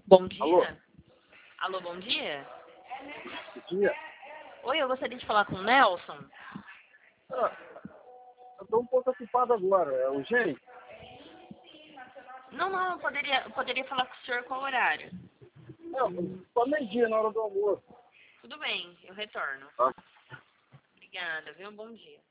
Bom dia. Alô? Alô, bom dia. Bom dia. Oi, eu gostaria de falar com o Nelson. Ah, eu estou um pouco ocupado agora. É urgente? Não, eu poderia falar com o senhor qual horário? Não, só meio-dia na hora do almoço. Tudo bem, eu retorno. Tá? Obrigada, viu? Bom dia.